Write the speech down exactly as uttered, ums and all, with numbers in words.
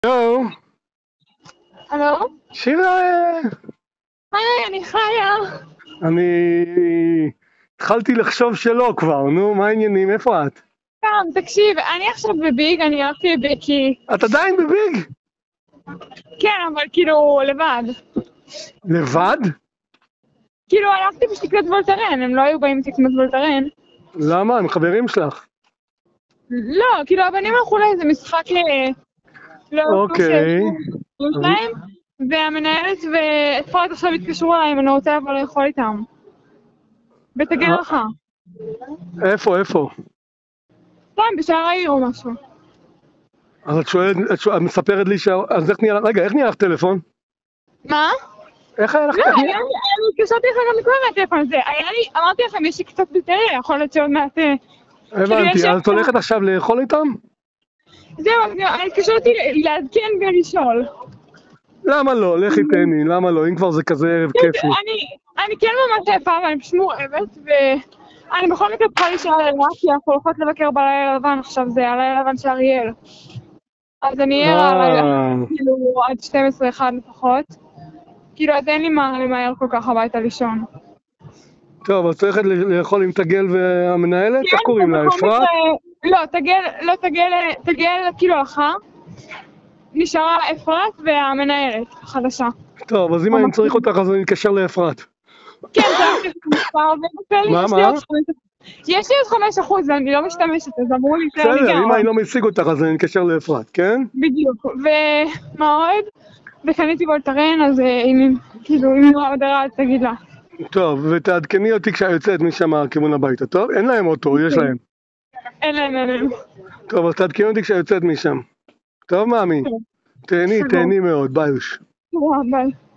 הלו? הלו? שירה! היי, אני חיה. אני התחלתי לחשוב שלא כבר, נו, מה העניינים? איפה את? סתם, תקשיב, אני עכשיו בביג, אני הלכתי בביג כי... את עדיין בביג? כן, אבל כאילו, לבד. לבד? כאילו, הלכתי פשוט לקנות וולטרן, הם לא היו באים לקנות וולטרן. למה? הם חברים שלך. לא, כאילו, הבנים הלכו לאיזה משחק ל... לא, אוקיי. יש להם, והמנהלת ואפרת עכשיו התקשרו אליי אם אני רוצה לבוא לאכול איתם. בתגל לך. איפה, איפה? סתם, בשער העיר או משהו. אז את שואלת, את שואלת, את מספרת לי ש... אז איך נהיה לך, רגע, איך נהיה לך טלפון? מה? איך היה לך? לא, אני התקשרתי לך גם לקרוא מהטלפון הזה. היה לי, אמרתי לכם, יש לי קצת בטריה, יכול להיות שעוד מעט... הבנתי, אז את הולכת עכשיו לאכול איתם? זהו, אני התקשרתי לעדכן ולשאול. למה לא? לכי תהני, למה לא? אם כבר זה כזה ערב כיפי. אני כן ממש יפה, אבל אני פשוט מורעבת, ואני בכל מקרה צריכה להישאר ערה, כי אנחנו הולכות לבקר בלילה לבן, עכשיו זה הלילה לבן של אריאל. אז אני אהיה הלילה, כאילו, עד שתים עשרה אחת לפחות. כאילו, אז אין לי מה למהר כל כך הביתה לישון. טוב, אז צריכת לאכול עם תגל והמנהלת? איך קוראים לה? אפרת? לא, תגל, לא תגל, תגל כאילו הלכה. נשארה אפרת והמנהלת החדשה. טוב, אז אם אני צריך אותך אז אני אתקשר לאפרת. כן, זה מספר, מה, מה? יש לי עוד חמש אחוז ואני לא משתמשת, אז אמרו לי... בסדר, אם אני לא משיג אותך אז אני אתקשר לאפרת, כן? בדיוק, ומה עוד? וקניתי וולטרן, אז אם כאילו, אם לא עוד הרע, תגיד לה. טוב, ותעדכני אותי כשאת יוצאת משם כיוון הביתה, טוב? אין להם אוטו, יש להם. אין להם, אין להם. טוב, אז תעדכני אותי כשאת יוצאת משם. טוב, מאמי? תהני, תהני מאוד, ביי. ביי.